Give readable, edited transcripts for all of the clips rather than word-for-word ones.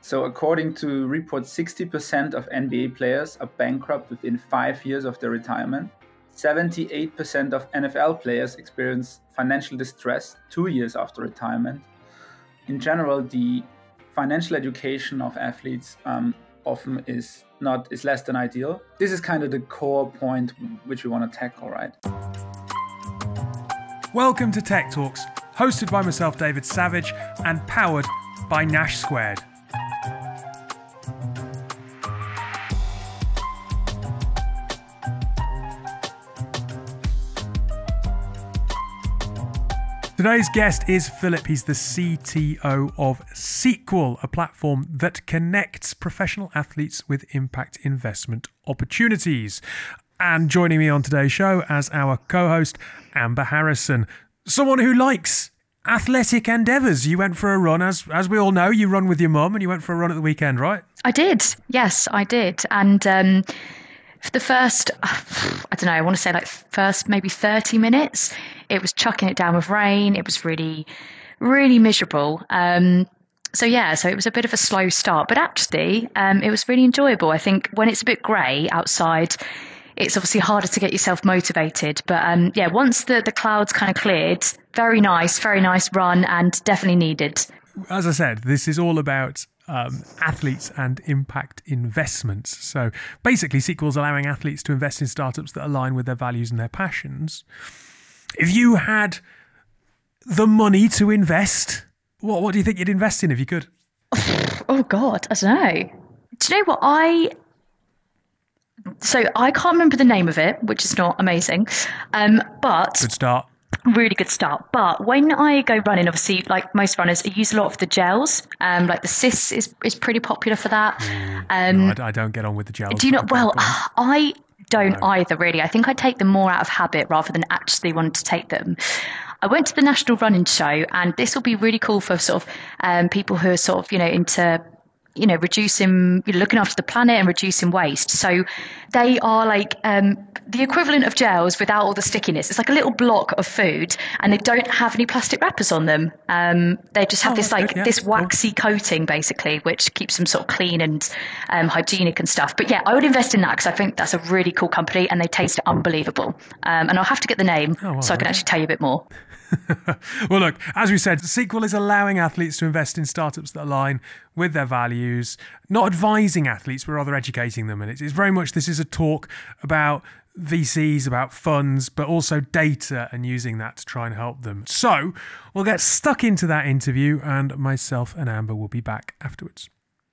So according to reports, 60% of NBA players are bankrupt within 5 years of their retirement. 78% of NFL players experience financial distress 2 years after retirement. In general, the financial education of athletes often is less than ideal. This is kind of the core point which we want to tackle, right? Welcome to Tech Talks, hosted by myself, David Savage, and powered by Nash Squared. Today's guest is Philip. He's the CTO of Sequel, a platform that connects professional athletes with impact investment opportunities. And joining me on today's show as our co-host, Amber Harrison, someone who likes athletic endeavours. You went for a run, as we all know, you run with your mum, and you went for a run at the weekend, right? I did. Yes, I did. And for the first, I want to say first maybe 30 minutes, it was chucking it down with rain. It was really, really miserable. So it was a bit of a slow start, but actually it was really enjoyable. I think when it's a bit grey outside, it's obviously harder to get yourself motivated. But once the clouds kind of cleared, very nice run and definitely needed. As I said, this is all about athletes and impact investments. So basically, Sequel's allowing athletes to invest in startups that align with their values and their passions. If you had the money to invest, what do you think you'd invest in if you could? Oh God, I don't know. Do you know what So I can't remember the name of it, which is not amazing, but good start. Really good start. But when I go running, obviously, like most runners, I use a lot of the gels. Like the Cis is pretty popular for that. No, I don't get on with the gels. Do you not? Well, I don't either, really. I think I take them more out of habit rather than actually wanting to take them. I went to the National Running Show, and this will be really cool for sort of people who are sort of, into reducing, looking after the planet and reducing waste. So they are like the equivalent of gels without all the stickiness. It's like a little block of food, and they don't have any plastic wrappers on them. They just have this waxy coating, basically, which keeps them sort of clean and hygienic and stuff. But yeah, I would invest in that because I think that's a really cool company and they taste unbelievable. And I'll have to get the name so I can actually tell you a bit more. Well, look, as we said, Sequel is allowing athletes to invest in startups that align with their values, not advising athletes, but rather educating them. And it's very much, this is a talk about VCs, about funds, but also data and using that to try and help them. So we'll get stuck into that interview, and myself and Amber will be back afterwards.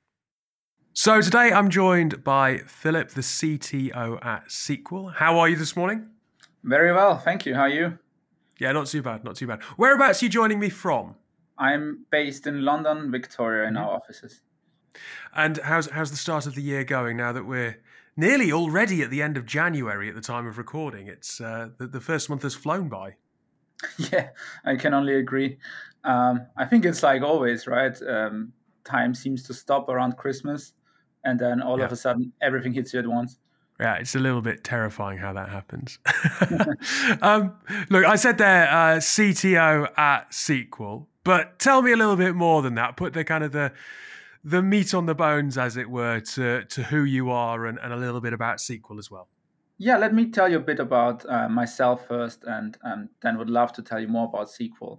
So today I'm joined by Philip, the CTO at Sequel. How are you this morning? Very well, thank you. How are you? Yeah, not too bad. Whereabouts are you joining me from? I'm based in London, Victoria, in our offices. And how's the start of the year going now that we're nearly already at the end of January at the time of recording? It's the first month has flown by. Yeah, I can only agree. I think it's like always, right? Time seems to stop around Christmas, and then all of a sudden everything hits you at once. Yeah, it's a little bit terrifying how that happens. Look, I said there, CTO at Sequel, but tell me a little bit more than that. Put the kind of the meat on the bones, as it were, to who you are and a little bit about Sequel as well. Yeah, let me tell you a bit about myself first, and then would love to tell you more about Sequel.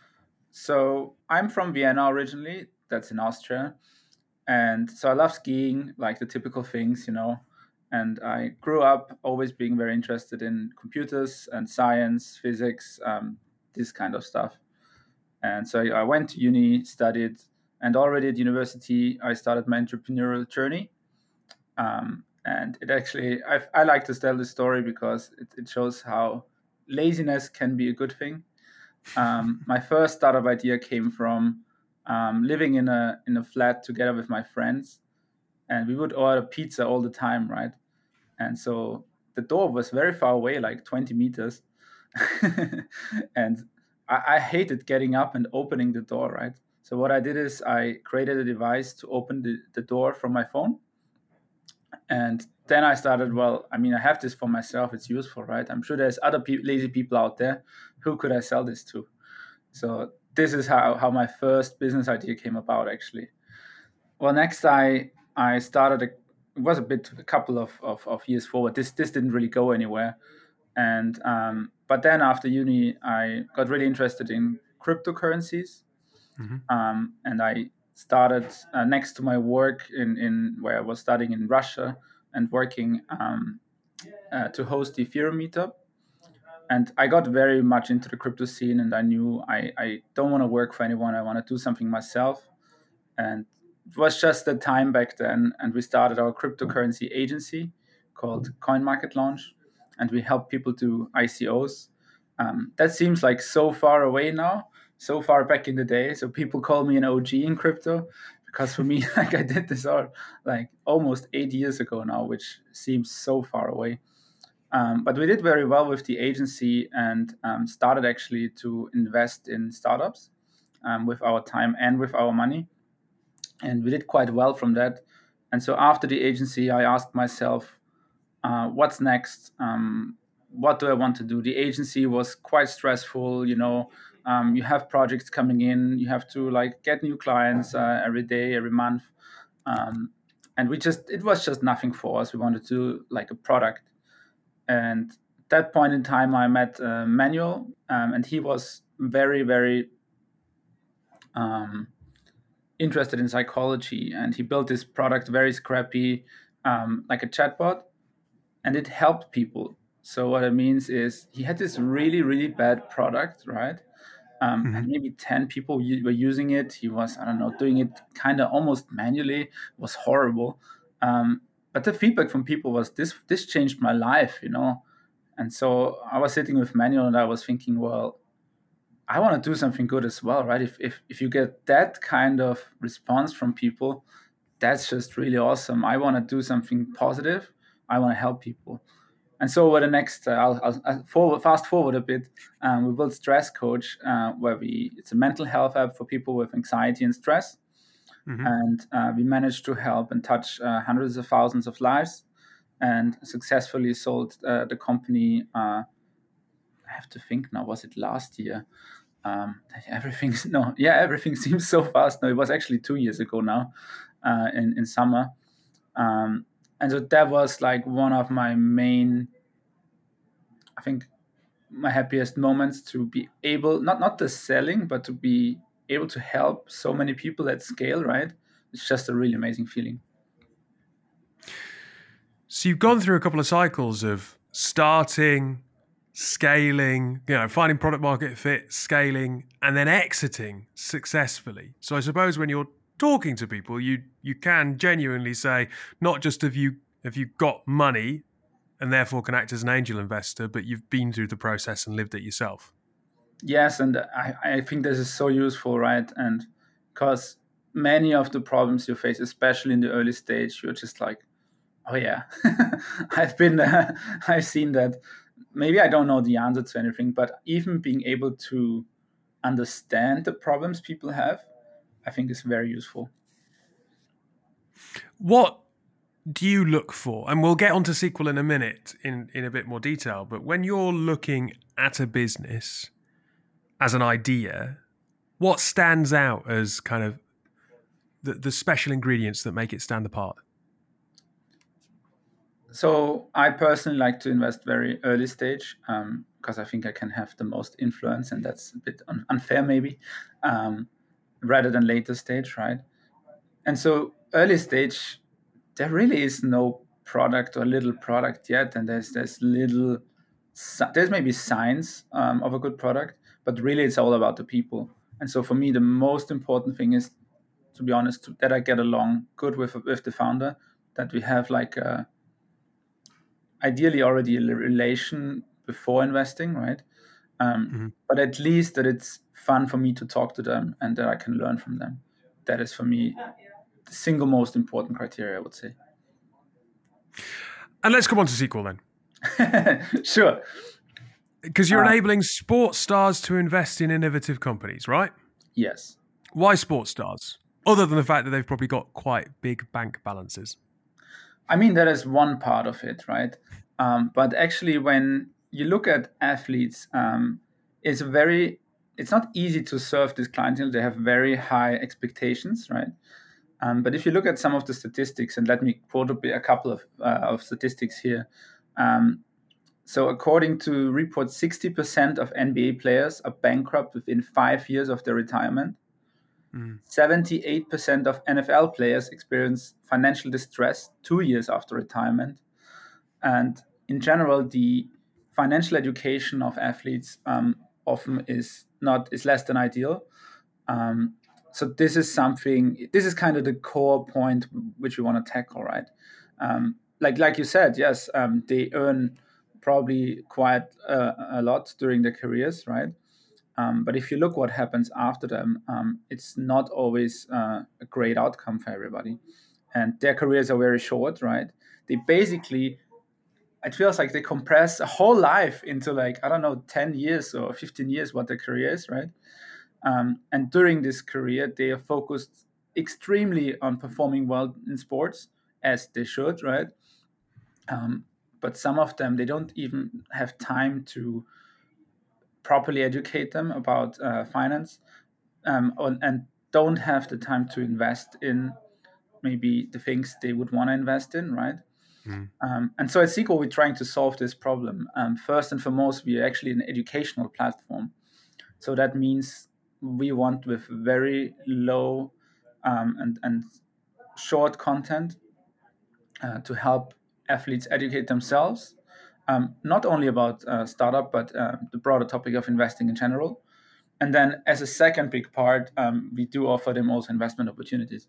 So I'm from Vienna originally, that's in Austria. And so I love skiing, like the typical things, And I grew up always being very interested in computers and science, physics, this kind of stuff. And so I went to uni, studied, and already at university, I started my entrepreneurial journey. And it actually, I like to tell this story because it shows how laziness can be a good thing. My first startup idea came from living in a flat together with my friends. And we would order pizza all the time, right? And so the door was very far away, like 20 meters. And I hated getting up and opening the door, right? So what I did is I created a device to open the door from my phone. And then I started, I have this for myself. It's useful, right? I'm sure there's other lazy people out there. Who could I sell this to? So this is how my first business idea came about, actually. Well, next I started. It was a couple of years forward. This didn't really go anywhere, and but then after uni, I got really interested in cryptocurrencies, Mm-hmm. and I started next to my work in where I was studying in Russia and working to host the Ethereum meetup. And I got very much into the crypto scene, and I knew I don't want to work for anyone. I want to do something myself. And it was just the time back then, and we started our cryptocurrency agency called Coin Market Launch, and we help people do ICOs. That seems like so far away now, so far back in the day. So people call me an OG in crypto because for me, like I did this all like almost 8 years ago now, which seems so far away. But we did very well with the agency and started actually to invest in startups with our time and with our money. And we did quite well from that. And so after the agency, I asked myself, what's next? What do I want to do? The agency was quite stressful. You have projects coming in, you have to like get new clients every day, every month. And it was just nothing for us. We wanted to do like a product. And at that point in time, I met Manuel, and he was very, very interested in psychology. And he built this product, very scrappy, like a chatbot, and it helped people. So what it means is he had this really, really bad product, right? And maybe 10 people were using it. He was, I don't know, doing it kind of almost manually. It was horrible. But the feedback from people was this changed my life, And so I was sitting with Manuel and I was thinking, well, I want to do something good as well, right? If you get that kind of response from people, that's just really awesome. I want to do something positive. I want to help people. And so over the next, I'll fast forward a bit. We built Stress Coach, where it's a mental health app for people with anxiety and stress. Mm-hmm. And we managed to help and touch hundreds of thousands of lives, and successfully sold the company. I have to think now. Was it last year? Everything seems so fast. No, it was actually 2 years ago now, in summer. And so that was like one of my main, I think, my happiest moments, to be able, not the selling, but to be able to help so many people at scale, right? It's just a really amazing feeling. So you've gone through a couple of cycles of starting, scaling, finding product market fit, scaling, and then exiting successfully. So I suppose when you're talking to people, you can genuinely say, not just have you got money and therefore can act as an angel investor, but you've been through the process and lived it yourself. Yes, and I think this is so useful, right? And because many of the problems you face, especially in the early stage, you're just like, oh yeah, I've been there, I've seen that. Maybe I don't know the answer to anything, but even being able to understand the problems people have, I think is very useful. What do you look for? And we'll get onto SQL in a minute in a bit more detail, but when you're looking at a business as an idea, what stands out as kind of the special ingredients that make it stand apart? So I personally like to invest very early stage, because I think I can have the most influence, and that's a bit unfair maybe, rather than later stage, right? And so early stage, there really is no product or little product yet, and there's maybe signs of a good product, but really it's all about the people. And so for me, the most important thing is, to be honest, that I get along good with the founder, that we have like ideally already a relation before investing, right? But at least that it's fun for me to talk to them and that I can learn from them. That is for me the single most important criteria, I would say. And let's come on to SQL then. Sure. Because you're enabling sports stars to invest in innovative companies, right? Yes. Why sports stars? Other than the fact that they've probably got quite big bank balances. I mean, that is one part of it, right? But actually, when you look at athletes, it's not easy to serve this clientele. They have very high expectations, right? But if you look at some of the statistics, and let me quote a couple of statistics here. So according to reports, 60% of NBA players are bankrupt within 5 years of their retirement. 78% of NFL players experience financial distress 2 years after retirement. And in general, the financial education of athletes often is less than ideal. So this is kind of the core point which we want to tackle, right? Like you said, yes, they earn probably quite a lot during their careers, right? But if you look what happens after them, it's not always a great outcome for everybody. And their careers are very short, right? They basically, it feels like they compress a whole life into 10 years or 15 years what their career is, right? And during this career, they are focused extremely on performing well in sports, as they should, right? But some of them, they don't even have time to properly educate them about finance, and don't have the time to invest in maybe the things they would want to invest in, right? And so at Sequel, we're trying to solve this problem. First and foremost, we are actually an educational platform. So that means we want with very low and short content to help athletes educate themselves, not only about startup, but the broader topic of investing in general. And then as a second big part, we do offer them also investment opportunities.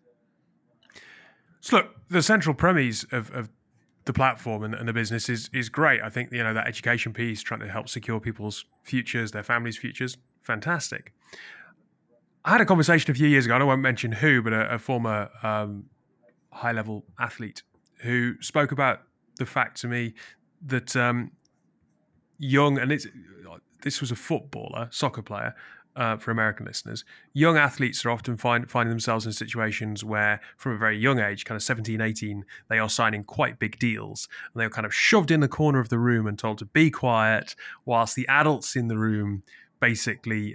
So look, the central premise of the platform and the business is great. I think, that education piece, trying to help secure people's futures, their families' futures, fantastic. I had a conversation a few years ago, and I won't mention who, but a former high-level athlete who spoke about the fact to me that young, and this was a footballer, soccer player, for American listeners, young athletes are often finding themselves in situations where, from a very young age, kind of 17, 18, they are signing quite big deals. And they're kind of shoved in the corner of the room and told to be quiet, whilst the adults in the room basically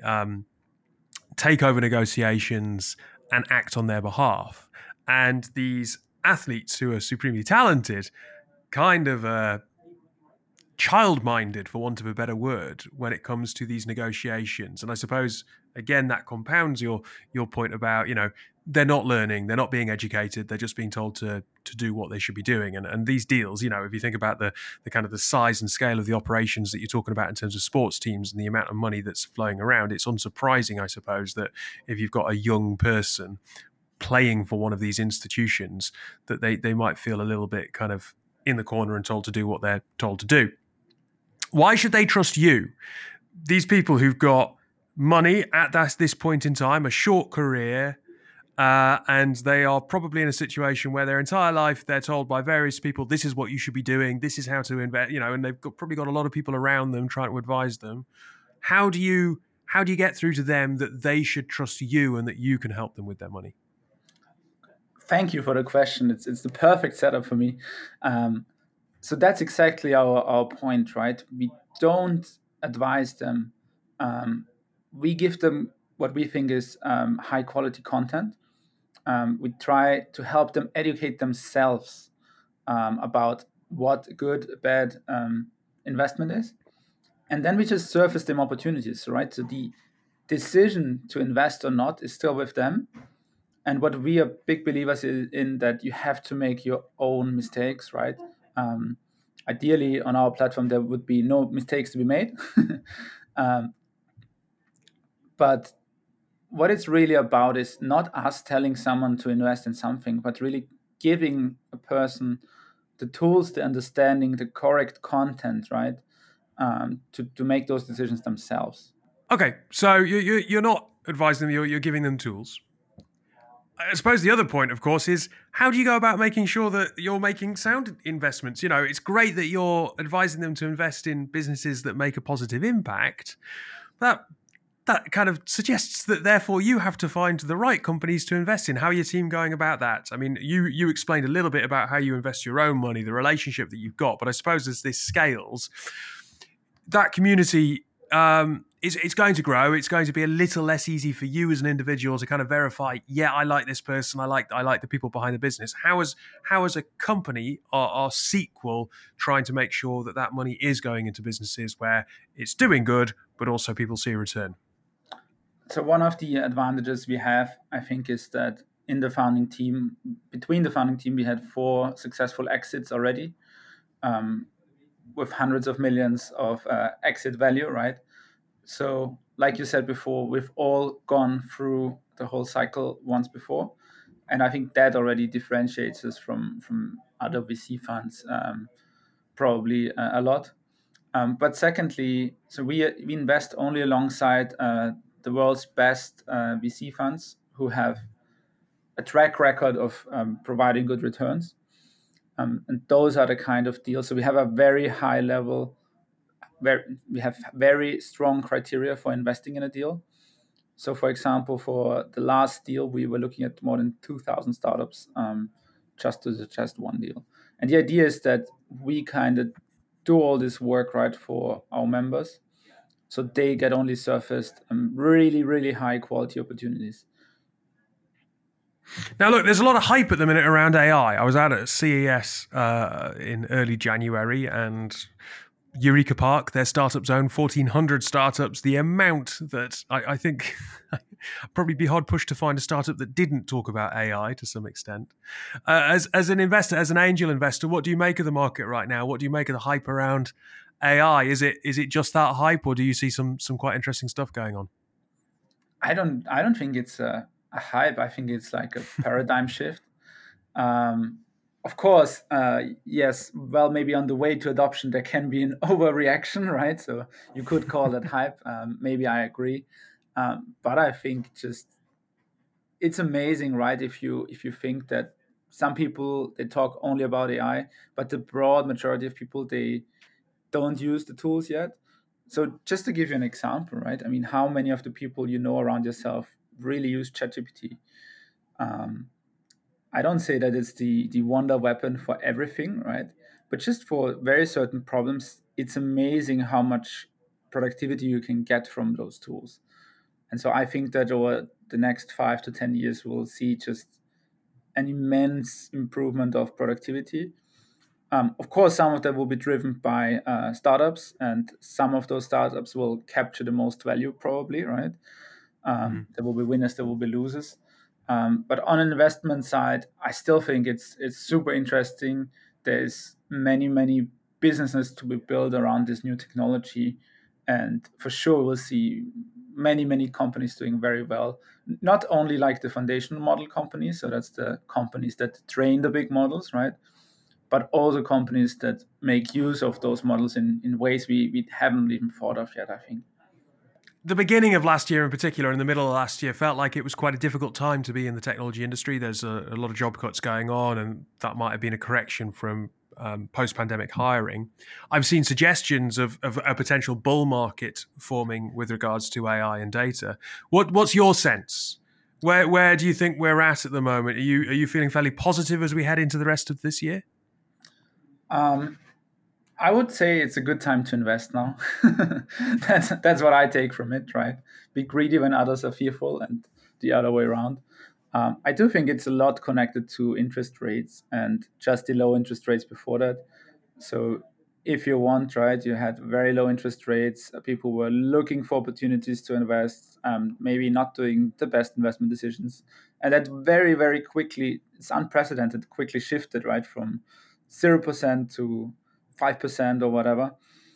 take over negotiations and act on their behalf. And these athletes who are supremely talented kind of child-minded, for want of a better word, when it comes to these negotiations. And I suppose, again, that compounds your point about, they're not learning, they're not being educated, they're just being told to do what they should be doing. And these deals, if you think about the kind of the size and scale of the operations that you're talking about in terms of sports teams and the amount of money that's flowing around, it's unsurprising, I suppose, that if you've got a young person playing for one of these institutions, that they might feel a little bit kind of in the corner and told to do what they're told to do. Why should they trust you? These people who've got money at this point in time, a short career, and they are probably in a situation where their entire life they're told by various people, this is what you should be doing, this is how to invest, and they've probably got a lot of people around them trying to advise them. How do you get through to them that they should trust you and that you can help them with their money? Thank you for the question. It's the perfect setup for me. So that's exactly our point, right? We don't advise them. We give them what we think is high quality content. We try to help them educate themselves about what good, bad investment is. And then we just surface them opportunities, right? So the decision to invest or not is still with them. And what we are big believers in that you have to make your own mistakes, right? Ideally, on our platform, there would be no mistakes to be made. But what it's really about is not us telling someone to invest in something, but really giving a person the tools, the understanding, the correct content, right? To make those decisions themselves. Okay, so you're not advising them, you're giving them tools. I suppose the other point, of course, is how do you go about making sure that you're making sound investments? It's great that you're advising them to invest in businesses that make a positive impact. That kind of suggests that, therefore, you have to find the right companies to invest in. How are your team going about that? I mean, you explained a little bit about how you invest your own money, the relationship that you've got. But I suppose as this scales, that community it's going to grow. It's going to be a little less easy for you as an individual to kind of verify, yeah, I like this person. I like the people behind the business. How as a company are Sequel trying to make sure that money is going into businesses where it's doing good, but also people see a return? So one of the advantages we have, I think, is that between the founding team, we had 4 successful exits already, with hundreds of millions of exit value, right? So, like you said before, we've all gone through the whole cycle once before, and I think that already differentiates us from other VC funds, probably a lot. But secondly, so we invest only alongside the world's best VC funds who have a track record of providing good returns. And those are the kind of deals. So we have a very high level, we have very strong criteria for investing in a deal. So, for example, for the last deal, we were looking at more than 2,000 startups just to suggest one deal. And the idea is that we kind of do all this work right for our members, so they get only surfaced really, really high quality opportunities. Now, look, there's a lot of hype at the minute around AI. I was out at CES in early January, and Eureka Park, their startup zone, 1,400 startups. The amount that I think I'd probably be hard pushed to find a startup that didn't talk about AI to some extent. As an investor, as an angel investor, what do you make of the market right now? What do you make of the hype around AI? Is it just that hype, or do you see some quite interesting stuff going on? I don't think it's a hype. I think it's like a paradigm shift. Of course, yes. Well, maybe on the way to adoption, there can be an overreaction, right? So you could call that hype. Maybe I agree, but I think just it's amazing, right? If you think that some people they talk only about AI, but the broad majority of people they don't use the tools yet. So just to give you an example, right? I mean, how many of the people you know around yourself really use ChatGPT? I don't say that it's the wonder weapon for everything, right? But just for very certain problems, it's amazing how much productivity you can get from those tools. And so I think that over the next 5 to 10 years, we'll see just an immense improvement of productivity. Of course, some of that will be driven by startups, and some of those startups will capture the most value, probably, right? There will be winners, there will be losers. But on an investment side, I still think it's super interesting. There's many businesses to be built around this new technology, and for sure we'll see many companies doing very well. Not only like the foundational model companies, so that's the companies that train the big models, right? But also companies that make use of those models in ways we haven't even thought of yet, I think. The beginning of last year in particular, in the middle of last year, felt like it was quite a difficult time to be in the technology industry. There's a lot of job cuts going on, and that might have been a correction from post-pandemic hiring. I've seen suggestions of a potential bull market forming with regards to AI and data. What's your sense? Where do you think we're at the moment? Are you feeling fairly positive as we head into the rest of this year? I would say it's a good time to invest now. That's what I take from it, right? Be greedy when others are fearful, and the other way around. I do think it's a lot connected to interest rates and just the low interest rates before that. So if you want, right, you had very low interest rates. People were looking for opportunities to invest, maybe not doing the best investment decisions. And that very quickly, it's unprecedented, quickly shifted, right, from 0% to 5% or whatever.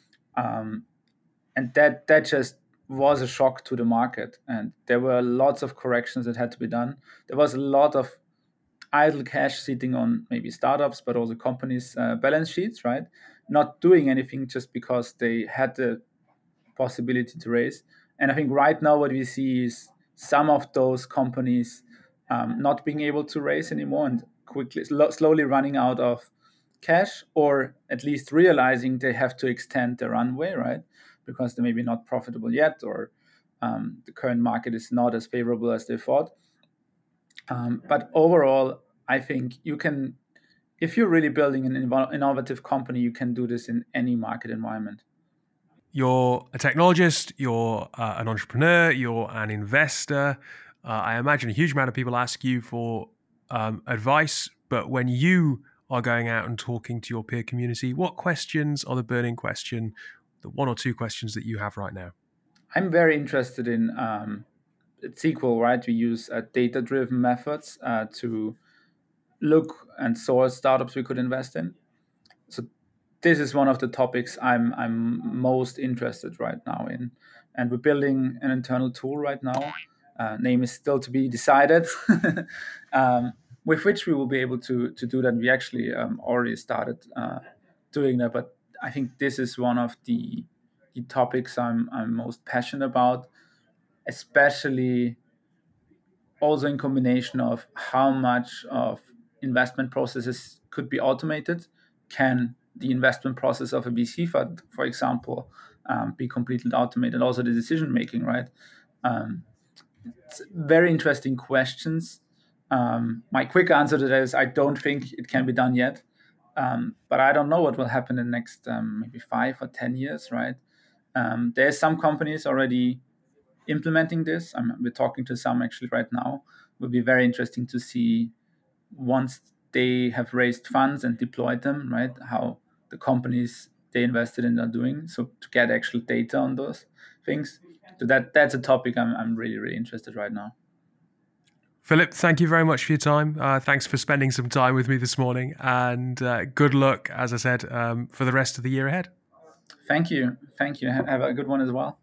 And that just was a shock to the market. And there were lots of corrections that had to be done. There was a lot of idle cash sitting on maybe startups, but also companies' balance sheets, right? Not doing anything just because they had the possibility to raise. And I think right now what we see is some of those companies not being able to raise anymore and slowly running out of cash, or at least realizing they have to extend their runway, right? Because they're maybe not profitable yet, or the current market is not as favorable as they thought. But overall, I think you can, if you're really building an innovative company, you can do this in any market environment. You're a technologist, you're an entrepreneur, you're an investor. I imagine a huge amount of people ask you for advice, but when you are going out and talking to your peer community, what questions are the burning question, the one or two questions that you have right now? I'm very interested in at SQL, right? We use data-driven methods to look and source startups we could invest in. So this is one of the topics I'm most interested right now in. And we're building an internal tool right now. Name is still to be decided, with which we will be able to do that. We actually already started doing that, but I think this is one of the topics I'm most passionate about, especially also in combination of how much of investment processes could be automated. Can the investment process of a VC fund, for example, be completely automated? Also the decision making, right? It's very interesting questions. My quick answer to that is I don't think it can be done yet, but I don't know what will happen in the next maybe 5 or 10 years, right? There's some companies already implementing this. We're talking to some actually right now. It will be very interesting to see once they have raised funds and deployed them, right? How the companies they invested in are doing. So to get actual data on those things. So that's a topic I'm really, really interested right now. Philip, thank you very much for your time. Thanks for spending some time with me this morning, and good luck, as I said, for the rest of the year ahead. Thank you. Have a good one as well.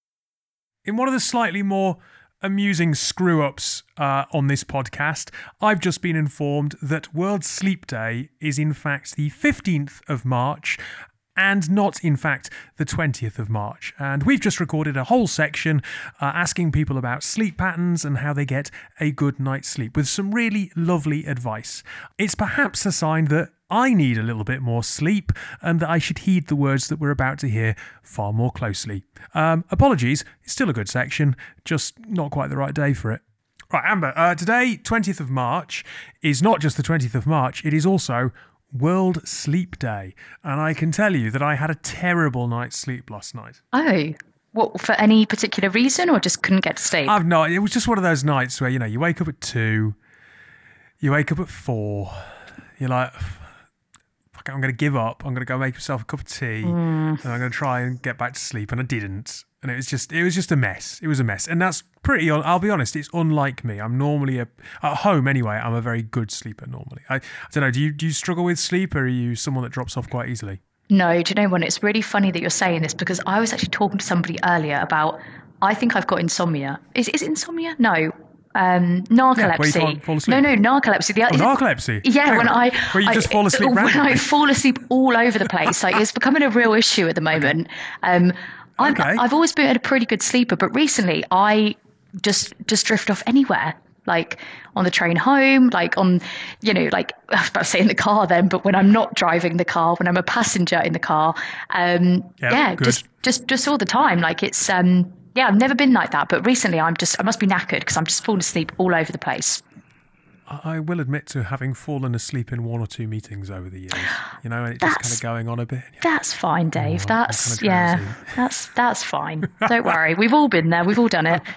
In one of the slightly more amusing screw-ups on this podcast, I've just been informed that World Sleep Day is in fact the 15th of March, and not, in fact, the 20th of March. And we've just recorded a whole section asking people about sleep patterns and how they get a good night's sleep, with some really lovely advice. It's perhaps a sign that I need a little bit more sleep and that I should heed the words that we're about to hear far more closely. Apologies, it's still a good section, just not quite the right day for it. Right, Amber, today, 20th of March, is not just the 20th of March, it is also World Sleep Day. And I can tell you that I had a terrible night's sleep last night. Oh, what, for any particular reason, or just couldn't get to sleep? It was just one of those nights where, you wake up at 2, you wake up at 4, you're like, fuck, I'm going to give up, I'm going to go make myself a cup of tea, and I'm going to try and get back to sleep, and I didn't. And it was just a mess. It was a mess. And that's I'll be honest, it's unlike me. I'm normally, at home anyway, I'm a very good sleeper normally. I don't know, do you struggle with sleep, or are you someone that drops off quite easily? No, do you know what? It's really funny that you're saying this, because I was actually talking to somebody earlier about, I think I've got insomnia. Is it insomnia? No. Narcolepsy. Yeah, where you can't fall asleep. No, narcolepsy. Narcolepsy? Yeah, where you just fall asleep randomly. When I fall asleep all over the place. Like, it's becoming a real issue at the moment. I've always been a pretty good sleeper, but recently I just drift off anywhere, like on the train home, like on, like I was about to say in the car then, but when I'm not driving the car, when I'm a passenger in the car, just all the time. Like it's, I've never been like that, but recently I must be knackered because I'm just falling asleep all over the place. I will admit to having fallen asleep in 1 or 2 meetings over the years, and it's just kind of going on a bit. That's fine, Dave. That's fine. Don't worry. We've all been there. We've all done it.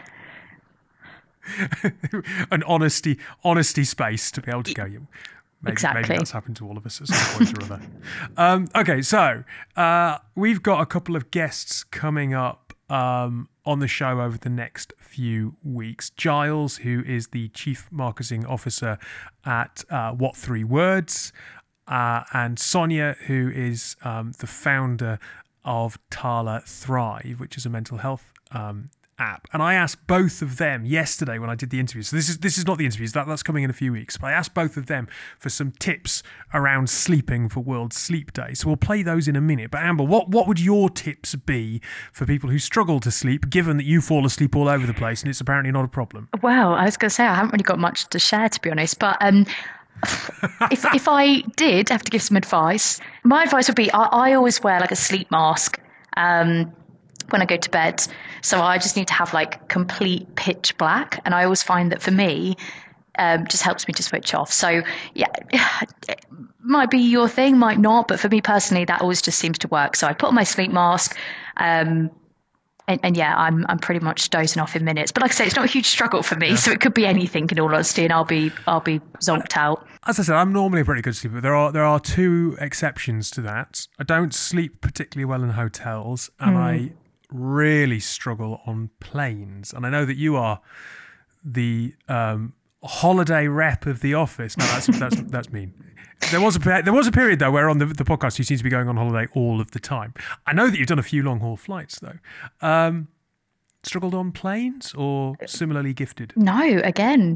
An honesty space to be able to go. Maybe that's happened to all of us at some point or other. Okay, so we've got a couple of guests coming up on the show over the next few weeks. Giles, who is the Chief Marketing Officer at What 3 Words, and Sonia, who is the founder of Tala Thrive, which is a mental health app. And I asked both of them yesterday when I did the interview. So this is not the interviews, that's coming in a few weeks. But I asked both of them for some tips around sleeping for World Sleep Day. So we'll play those in a minute. But Amber, what would your tips be for people who struggle to sleep, given that you fall asleep all over the place and it's apparently not a problem? Well, I was going to say I haven't really got much to share, to be honest. But if I did have to give some advice, my advice would be I always wear like a sleep mask when I go to bed. So I just need to have like complete pitch black. And I always find that for me, just helps me to switch off. So yeah, might be your thing, might not, but for me personally, that always just seems to work. So I put on my sleep mask, and yeah, I'm pretty much dozing off in minutes. But like I say, it's not a huge struggle for me, so it could be anything in all honesty, and I'll be zonked out. As I said, I'm normally a pretty good sleeper. There are two exceptions to that. I don't sleep particularly well in hotels, and I really struggle on planes. And I know that you are the holiday rep of the office. No, that's mean. There was a period though where on the podcast you seem to be going on holiday all of the time. I know that you've done a few long haul flights though. Struggled on planes or similarly gifted? No, again.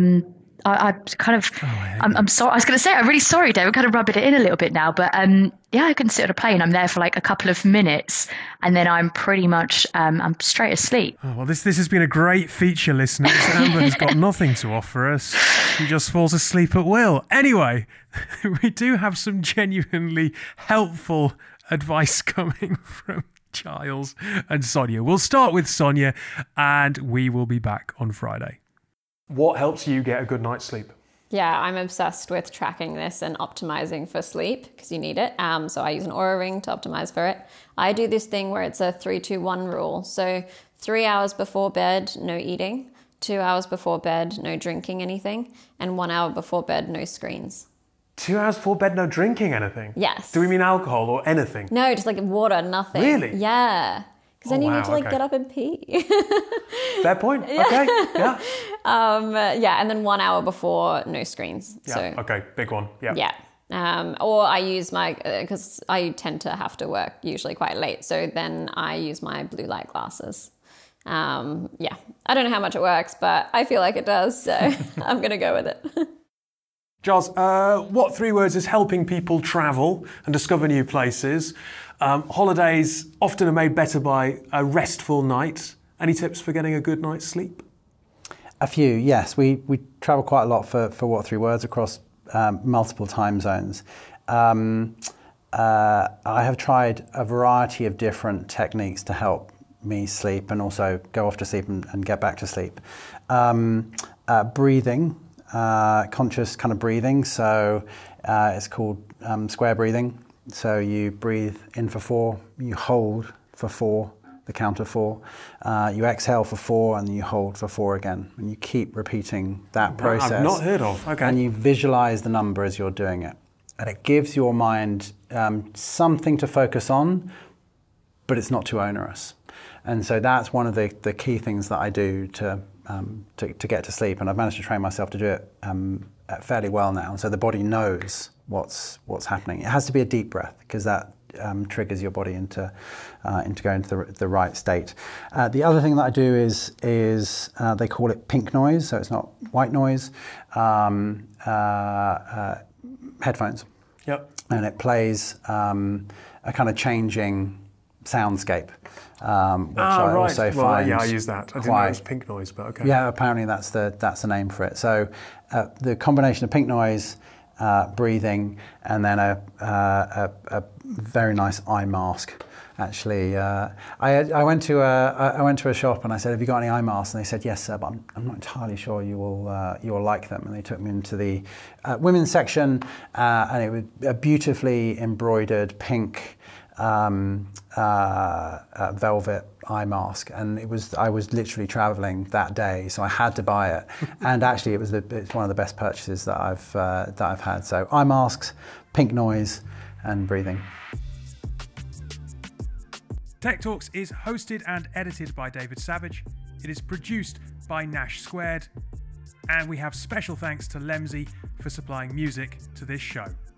I kind of, I'm sorry. I was going to say, I'm really sorry, Dave. I'm kind of rubbing it in a little bit now, but yeah, I can sit on a plane. I'm there for like a couple of minutes, and then I'm pretty much, I'm straight asleep. Oh, well, this has been a great feature, listeners. Amber has got nothing to offer us. She just falls asleep at will. Anyway, we do have some genuinely helpful advice coming from Giles and Sonia. We'll start with Sonia, and we will be back on Friday. What helps you get a good night's sleep? Yeah, I'm obsessed with tracking this and optimizing for sleep because you need it. So I use an Oura Ring to optimize for it. I do this thing where it's a 3-2-1 rule. So 3 hours before bed, no eating. 2 hours before bed, no drinking anything. And 1 hour before bed, no screens. 2 hours before bed, no drinking anything? Yes. Do we mean alcohol or anything? No, just like water, nothing. Really? Yeah. Because then you need to get up and pee. Fair point. Okay. Yeah. Yeah, and then 1 hour before, no screens. Yeah. So, okay. Big one. Yeah. Yeah. Or I use my, because I tend to have to work usually quite late. So then I use my blue light glasses. Yeah. I don't know how much it works, but I feel like it does. So I'm going to go with it. Giles, what 3 words is helping people travel and discover new places? Holidays often are made better by a restful night. Any tips for getting a good night's sleep? A few, yes. We travel quite a lot for what 3 words across multiple time zones. I have tried a variety of different techniques to help me sleep and also go off to sleep and get back to sleep. Breathing. Conscious kind of breathing, so it's called square breathing. So you breathe in for 4, you hold for 4, the count of 4, you exhale for 4, and then you hold for 4 again, and you keep repeating that process. I've not heard of. Okay. And you visualize the number as you're doing it, and it gives your mind something to focus on, but it's not too onerous. And so that's one of the key things that I do to get to sleep, and I've managed to train myself to do it fairly well now. So the body knows what's happening. It has to be a deep breath because that triggers your body into going into the right state. The other thing that I do is they call it pink noise, so it's not white noise. Headphones. Yep. And it plays a kind of changing soundscape. Which I also find yeah, I use that. I didn't know it was pink noise, but okay. Yeah, apparently that's the name for it. So the combination of pink noise, breathing, and then a very nice eye mask. Actually, I went to a shop and I said, "Have you got any eye masks?" And they said, "Yes, sir, but I'm not entirely sure you will like them." And they took me into the women's section, and it was a beautifully embroidered pink velvet eye mask, and I was literally traveling that day, so I had to buy it. And actually, it's one of the best purchases that I've had. So eye masks, pink noise, and breathing. Tech Talks is hosted and edited by David Savage. It is produced by Nash Squared, and we have special thanks to Lemsey for supplying music to this show.